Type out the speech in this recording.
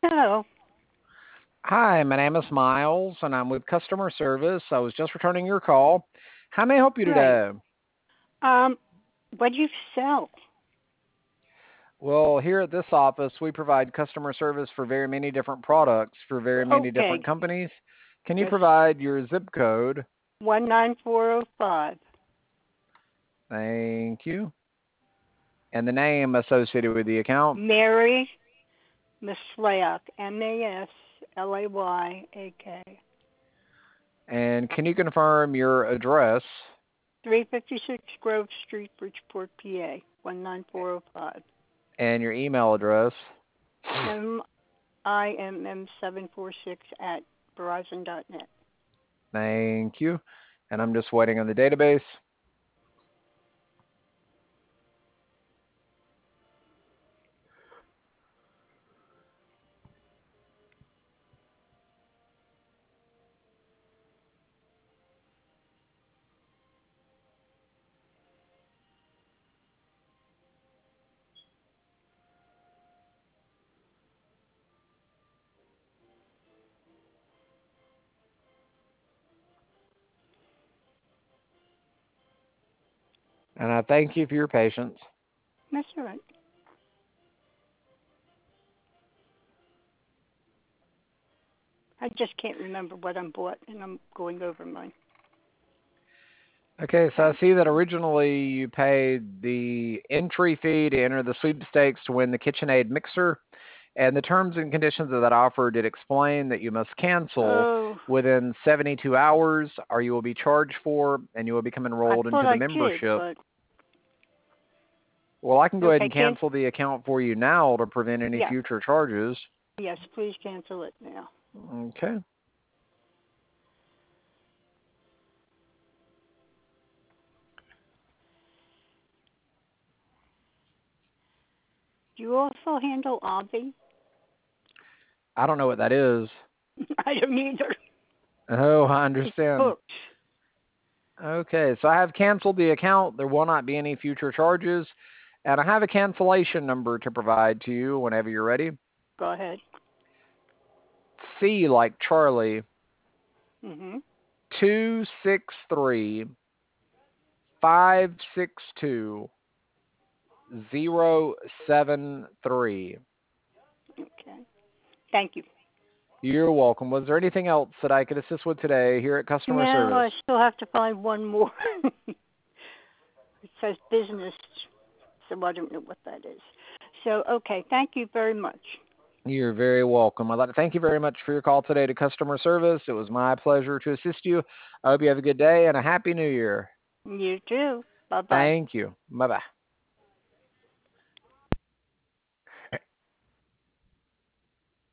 Hello. Hi, my name is Miles, and I'm with customer service. I was just returning your call. How may I help you Right. today? Um, what do you sell? Well, here at this office, we provide customer service for very many different products for very many different Okay. companies. Can you Yes. provide your zip code? 19405. Thank you. And the name associated with the account. Mary Maslyak. Maslyak. And can you confirm your address 356 Grove Street, Bridgeport, PA. 19405. and your email address? MIMM746 at Verizon.net. Thank you. And I'm just waiting on the database. And I thank you for your patience. That's all right. I just can't remember what I'm bought, and I'm going over mine. Okay, so I Okay. see that originally you paid the entry fee to enter the sweepstakes to win the KitchenAid mixer, and the terms and conditions of that offer did explain that you must cancel Oh, within 72 hours, or you will be charged for, and you will become I enrolled thought into the I did, membership. but Well, I can go ahead okay. and cancel the account for you now to prevent any Yeah. future charges. Yes, please cancel it now. Okay. Do you also handle Avi? I don't know what that is. I don't either. Oh, I It's understand. booked. Okay, so I have canceled the account. There will not be any future charges. And I have a cancellation number to provide to you whenever you're ready. Go ahead. C like Charlie, Mhm. 263 562 073. Okay. Thank you. You're welcome. Was there anything else that I could assist with today here at customer No, service? I still have to find one more. It says business, so I don't know what that is. So, okay. Thank you very much. You're very welcome. I'd like to thank you very much for your call today to customer service. It was my pleasure to assist you. I hope you have a good day and a happy new year. You too. Bye bye. Thank you. Bye bye.